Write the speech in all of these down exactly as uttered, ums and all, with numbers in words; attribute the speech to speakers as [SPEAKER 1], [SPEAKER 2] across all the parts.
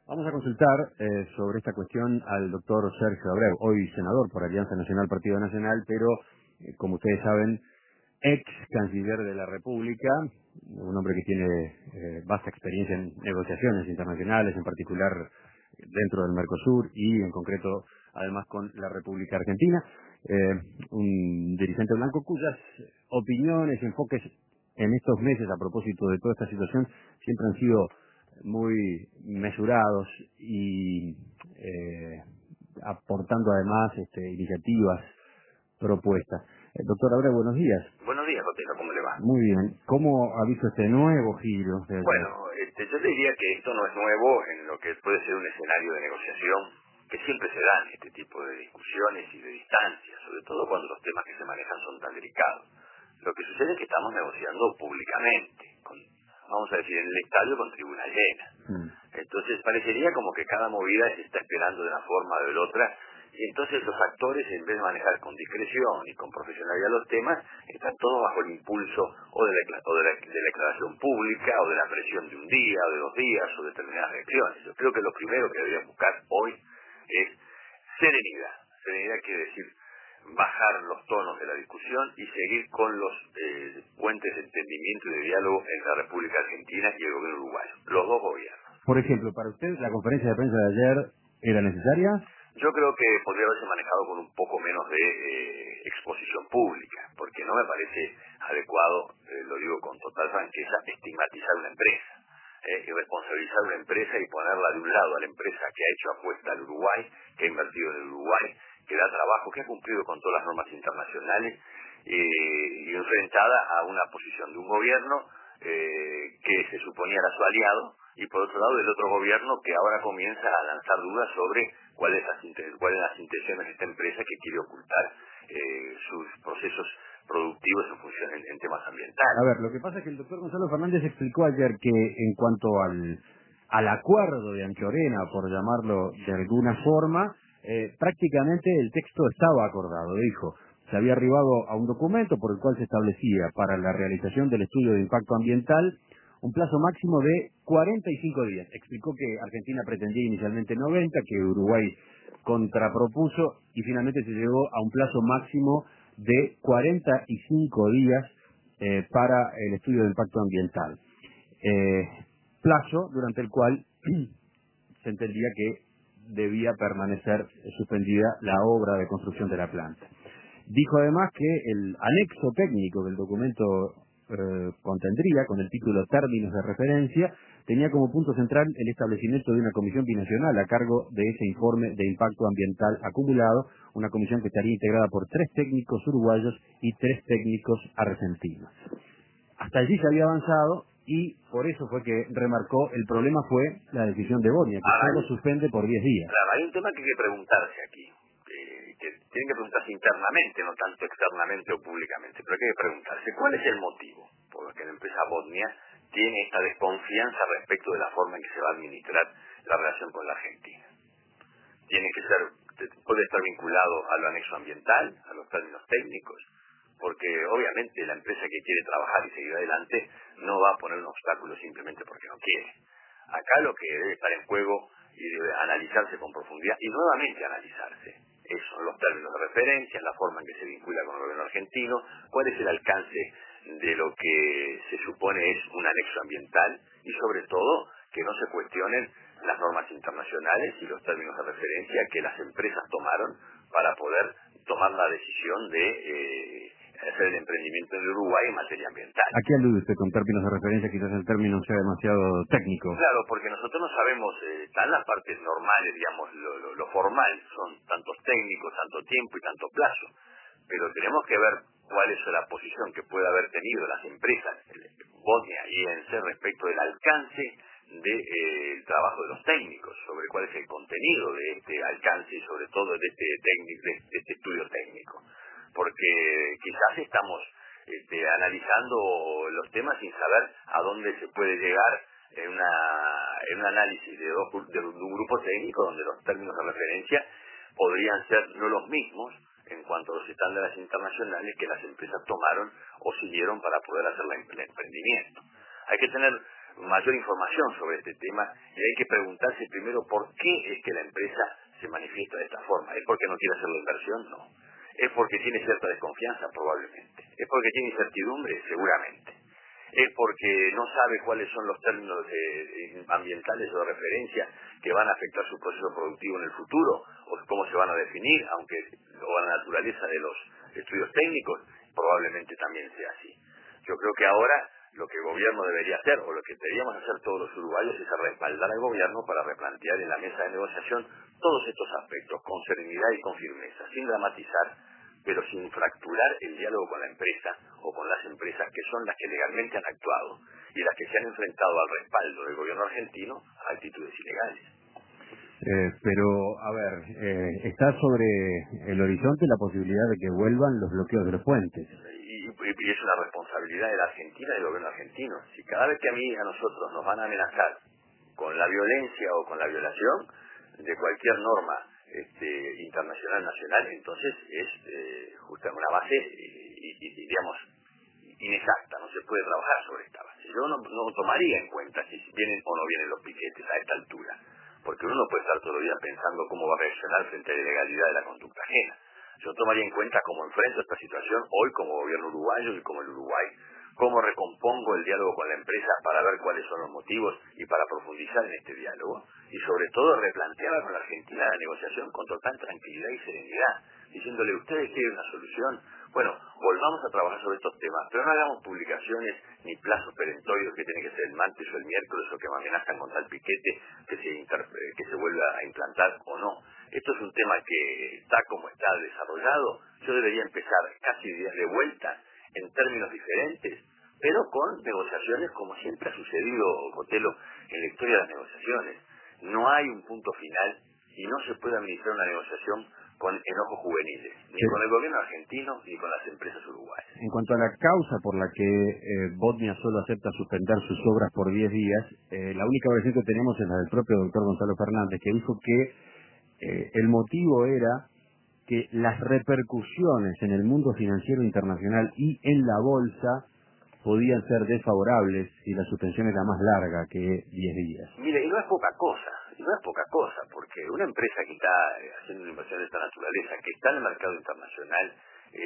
[SPEAKER 1] Vamos a consultar eh, sobre esta cuestión al doctor Sergio Abreu, hoy senador por Alianza Nacional Partido Nacional, pero, eh, como ustedes saben, ex canciller de la República, un hombre que tiene eh, vasta experiencia en negociaciones internacionales, en particular dentro del Mercosur y en concreto además con la República Argentina, eh, un dirigente blanco cuyas opiniones y enfoques en estos meses a propósito de toda esta situación siempre han sido muy mesurados y eh, aportando además este, iniciativas, propuestas. Eh, doctor Abreu, buenos días.
[SPEAKER 2] Buenos días, Otelo, ¿cómo le va?
[SPEAKER 1] Muy bien. ¿Cómo ha visto este nuevo giro de ayer?
[SPEAKER 2] Bueno, este, yo le diría que esto no es nuevo en lo que puede ser un escenario de negociación, que siempre se dan este tipo de discusiones y de distancias, sobre todo cuando los temas que se manejan son tan delicados. Lo que sucede es que estamos negociando públicamente, con, vamos a decir, en el estadio con tribuna llena.
[SPEAKER 1] Mm.
[SPEAKER 2] Entonces parecería como que cada movida se está esperando de una forma o de la otra, y entonces los actores, en vez de manejar con discreción y con profesionalidad los temas, están todos bajo el impulso o de la, decla- o de la, de la declaración pública, o de la presión de un día, o de dos días, o determinadas reacciones. Yo creo que lo primero que deberían buscar hoy es serenidad. Serenidad quiere decir bajar los tonos de la discusión y seguir con los eh, puentes de entendimiento y de diálogo entre la República Argentina y el gobierno uruguayo, los dos gobiernos.
[SPEAKER 1] Por ejemplo, para usted, ¿la conferencia de prensa de ayer era necesaria?
[SPEAKER 2] Yo creo que podría haberse manejado con un poco menos de eh, exposición pública, porque no me parece adecuado, eh, lo digo con total franqueza, estigmatizar una empresa, eh, y responsabilizar una empresa y ponerla de un lado a la empresa que ha hecho apuesta al Uruguay, que ha invertido en el Uruguay, que da trabajo, que ha cumplido con todas las normas internacionales, eh, y enfrentada a una posición de un gobierno eh, que se suponía era su aliado, y por otro lado del otro gobierno que ahora comienza a lanzar dudas sobre cuáles las, inten- cuáles las intenciones de esta empresa que quiere ocultar eh, sus procesos productivos en función en, en temas ambientales.
[SPEAKER 1] A ver, lo que pasa es que el doctor Gonzalo Fernández explicó ayer que en cuanto al, al acuerdo de Anchorena, por llamarlo de alguna forma, eh, prácticamente el texto estaba acordado. Dijo, se había arribado a un documento por el cual se establecía para la realización del estudio de impacto ambiental un plazo máximo de cuarenta y cinco días. Explicó que Argentina pretendía inicialmente noventa, que Uruguay contrapropuso y finalmente se llegó a un plazo máximo de cuarenta y cinco días eh, para el estudio de impacto ambiental. Eh, plazo durante el cual se entendía que debía permanecer suspendida la obra de construcción de la planta. Dijo además que el anexo técnico del documento eh, contendría, con el título Términos de Referencia, tenía como punto central el establecimiento de una comisión binacional a cargo de ese informe de impacto ambiental acumulado, una comisión que estaría integrada por tres técnicos uruguayos y tres técnicos argentinos. Hasta allí se había avanzado y por eso fue que remarcó, el problema fue la decisión de Bonia, que
[SPEAKER 2] Ahora,
[SPEAKER 1] solo suspende por diez días.
[SPEAKER 2] claro, hay un tema que hay que preguntarse aquí, eh, que tienen que preguntarse internamente, no tanto externamente o públicamente, pero hay que preguntarse cuál es el motivo por el que la empresa Bosnia tiene esta desconfianza respecto de la forma en que se va a administrar la relación con la Argentina. Tiene que ser, puede estar vinculado a lo anexo ambiental, a los términos técnicos, porque obviamente la empresa que quiere trabajar y seguir adelante no va a poner un obstáculo simplemente porque no quiere. Acá lo que debe estar en juego y debe analizarse con profundidad y nuevamente analizarse esos son los términos de referencia, la forma en que se vincula con el gobierno argentino, cuál es el alcance de lo que se supone es un anexo ambiental y sobre todo que no se cuestionen las normas internacionales y los términos de referencia que las empresas tomaron para poder tomar la decisión de eh, hacer el emprendimiento en Uruguay en materia ambiental.
[SPEAKER 1] ¿A qué alude usted con términos de referencia? Quizás el término sea demasiado técnico.
[SPEAKER 2] Claro, porque nosotros no sabemos, eh, están las partes normales, digamos, lo, lo, lo formal, son tantos técnicos, tanto tiempo y tanto plazo, pero tenemos que ver cuál es la posición que puede haber tenido las empresas, Bosnia y E N C, respecto del alcance del de, eh, trabajo de los técnicos, sobre cuál es el contenido de este alcance y sobre todo de este, técnico, de, de este estudio técnico, porque quizás estamos este, analizando los temas sin saber a dónde se puede llegar en, una, en un análisis de, dos, de un grupo técnico donde los términos de referencia podrían ser no los mismos en cuanto a los estándares internacionales que las empresas tomaron o siguieron para poder hacer la, el emprendimiento. Hay que tener mayor información sobre este tema y hay que preguntarse primero por qué es que la empresa se manifiesta de esta forma. ¿Es porque no quiere hacer la inversión? No. ¿Es porque tiene cierta desconfianza? Probablemente. ¿Es porque tiene incertidumbre? Seguramente. ¿Es porque no sabe cuáles son los términos de, ambientales o de referencia que van a afectar su proceso productivo en el futuro? ¿O cómo se van a definir? Aunque o la naturaleza de los estudios técnicos, probablemente también sea así. Yo creo que ahora lo que el gobierno debería hacer, o lo que deberíamos hacer todos los uruguayos, es respaldar al gobierno para replantear en la mesa de negociación todos estos aspectos, con serenidad y con firmeza, sin dramatizar, pero sin fracturar el diálogo con la empresa o con las empresas que son las que legalmente han actuado y las que se han enfrentado al respaldo del gobierno argentino a actitudes ilegales.
[SPEAKER 1] Eh, pero, a ver, eh, está sobre el horizonte la posibilidad de que vuelvan los bloqueos de los puentes.
[SPEAKER 2] Y, y, y es una responsabilidad de la Argentina y del gobierno argentino. Si cada vez que a mí y a nosotros nos van a amenazar con la violencia o con la violación de cualquier norma este, internacional, nacional, entonces es eh, justamente una base, y, y, y, digamos, inexacta, no se puede trabajar sobre esta base. Yo no, no tomaría en cuenta si vienen o no vienen los piquetes a esta altura, porque uno no puede estar todo el día pensando cómo va a reaccionar frente a la ilegalidad de la conducta ajena. Yo tomaría en cuenta cómo enfrento esta situación hoy como gobierno uruguayo y como el Uruguay, cómo recompongo el diálogo con la empresa para ver cuáles son los motivos y para profundizar en este diálogo, y sobre todo replantear con la Argentina la negociación con total tranquilidad y serenidad, diciéndole, ustedes quieren una solución, bueno, volvamos a trabajar sobre estos temas, pero no hagamos publicaciones ni plazos perentorios que tienen que ser el martes o el miércoles o que me amenazan con tal piquete que se, inter- que se vuelva a implantar o no. Esto es un tema que está como está desarrollado. Yo debería empezar casi días de vuelta en términos diferentes, pero con negociaciones como siempre ha sucedido, Cotelo, en la historia de las negociaciones. No hay un punto final y no se puede administrar una negociación con enojos juveniles, ni
[SPEAKER 1] Sí.
[SPEAKER 2] con el gobierno argentino ni con las empresas uruguayas.
[SPEAKER 1] En cuanto a la causa por la que eh, Bosnia solo acepta suspender sus obras por diez días, eh, la única versión que tenemos es la del propio doctor Gonzalo Fernández, que dijo que eh, el motivo era que las repercusiones en el mundo financiero internacional y en la bolsa podían ser desfavorables si la suspensión era más larga que diez días.
[SPEAKER 2] Mire, y no es poca cosa, y no es poca cosa, porque una empresa que está eh, haciendo una inversión de esta naturaleza, que está en el mercado internacional,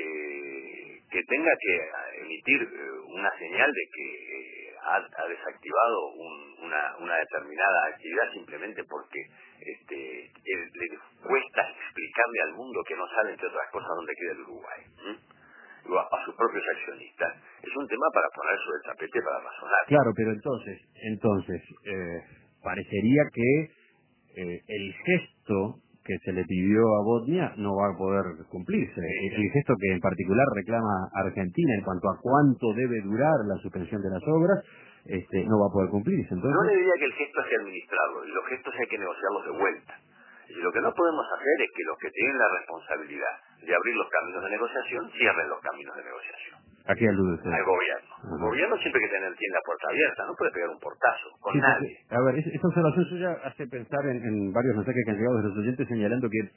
[SPEAKER 2] eh, que tenga que eh, emitir eh, una señal de que eh, ha, ha desactivado un- una, una determinada actividad simplemente porque este, eh, le cuesta explicarle al mundo que no sabe, entre otras cosas, dónde queda el Uruguay. ¿m? O a, a sus propios accionistas. Es un tema para poner sobre el tapete, para razonar.
[SPEAKER 1] Claro, pero entonces, entonces, eh, parecería que eh, el gesto que se le pidió a Bosnia no va a poder cumplirse. El, el gesto que en particular reclama Argentina en cuanto a cuánto debe durar la suspensión de las obras, este, no va a poder cumplirse.
[SPEAKER 2] No
[SPEAKER 1] Entonces,
[SPEAKER 2] le diría que el gesto hay que administrarlo, y los gestos hay que negociarlos de vuelta. Y lo que no podemos hacer es que los que tienen la responsabilidad de abrir los caminos de negociación cierren los caminos de negociación.
[SPEAKER 1] ¿a qué alude usted?
[SPEAKER 2] Al gobierno. El
[SPEAKER 1] Ajá.
[SPEAKER 2] gobierno siempre hay que tener tiene la puerta abierta, no puede pegar un portazo con
[SPEAKER 1] Sí, porque,
[SPEAKER 2] nadie.
[SPEAKER 1] a ver, es- esa observación suya hace pensar en, en varios mensajes que han llegado de los oyentes señalando que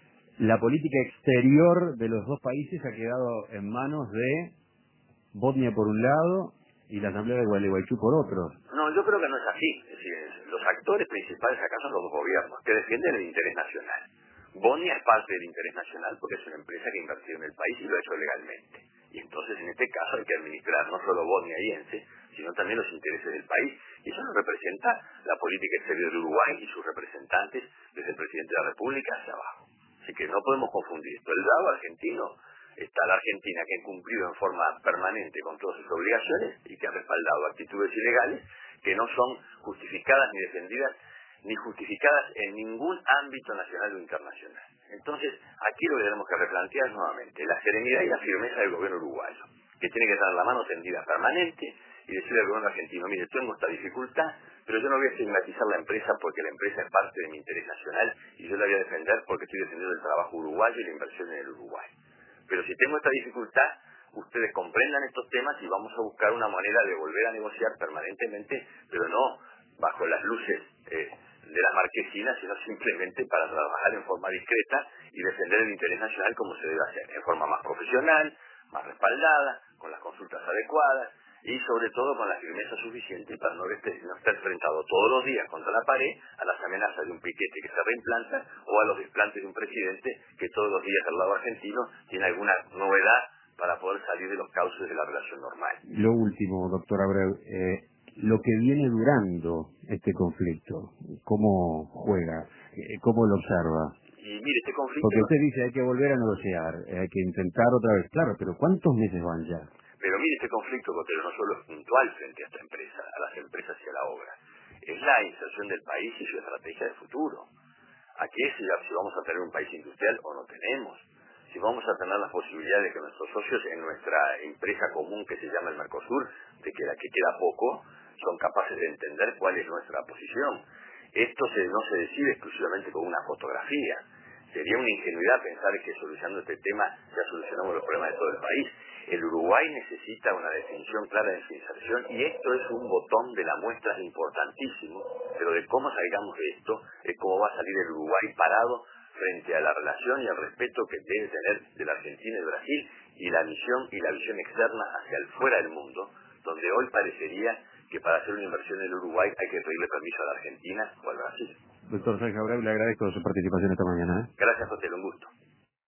[SPEAKER 1] la política exterior de los dos países ha quedado en manos de Bosnia por un lado y la Asamblea de Gualeguaychú por otro.
[SPEAKER 2] No, yo creo que no es así. Es decir, los actores principales acá son los dos gobiernos, que defienden el interés nacional. Bosnia es parte del interés nacional porque es una empresa que ha invertido en el país y lo ha hecho legalmente. Y entonces en este caso hay que administrar no solo bosniaense, sino también los intereses del país. Y eso no representa la política exterior de Uruguay y sus representantes desde el presidente de la República hacia abajo. Así que no podemos confundir esto. El lado argentino está la Argentina, que ha cumplido en forma permanente con todas sus obligaciones y que ha respaldado actitudes ilegales que no son justificadas ni defendidas ni justificadas en ningún ámbito nacional o internacional. Entonces, aquí lo que tenemos que replantear nuevamente, la serenidad y la firmeza del gobierno uruguayo, que tiene que tener la mano tendida permanente y decirle al gobierno argentino, mire, tengo esta dificultad, pero yo no voy a estigmatizar la empresa porque la empresa es parte de mi interés nacional y yo la voy a defender porque estoy defendiendo el trabajo uruguayo y la inversión en el Uruguay. Pero si tengo esta dificultad, ustedes comprendan estos temas y vamos a buscar una manera de volver a negociar permanentemente, pero no bajo las luces eh, de las marquesinas, sino simplemente para trabajar en forma discreta y defender el interés nacional como se debe hacer, en forma más profesional, más respaldada, con las consultas adecuadas, y sobre todo con la firmeza suficiente para no, este, no estar enfrentado todos los días contra la pared a las amenazas de un piquete que se reimplanta o a los desplantes de un presidente que todos los días al lado argentino tiene alguna novedad para poder salir de los cauces de la relación normal.
[SPEAKER 1] Lo último, doctor Abreu, eh, lo que viene durando este conflicto, ¿cómo juega? Eh, ¿Cómo lo observa?
[SPEAKER 2] Y mire, este conflicto...
[SPEAKER 1] Porque usted dice hay que volver a negociar, eh, hay que intentar otra vez, claro, pero ¿cuántos meses van ya?
[SPEAKER 2] Pero mire, este conflicto, Cotelo, no solo es puntual frente a esta empresa, a las empresas y a la obra, es la inserción del país y su estrategia de futuro. Aquí es si, si vamos a tener un país industrial o no tenemos, si vamos a tener las posibilidades de que nuestros socios en nuestra empresa común que se llama el Mercosur, de que la que queda poco, son capaces de entender cuál es nuestra posición. Esto se, no se decide exclusivamente con una fotografía. Sería una ingenuidad pensar que solucionando este tema ya solucionamos los problemas de todo el país. El Uruguay necesita una definición clara de su inserción y esto es un botón de la muestra importantísimo, pero de cómo salgamos de esto es cómo va a salir el Uruguay parado frente a la relación y el respeto que debe tener de la Argentina y Brasil y la misión y la visión externa hacia el fuera del mundo, donde hoy parecería que para hacer una inversión en el Uruguay hay que pedirle permiso a la Argentina o al Brasil.
[SPEAKER 1] Doctor Sergio Abreu, le agradezco su participación esta mañana. ¿eh?
[SPEAKER 2] Gracias, José, un gusto.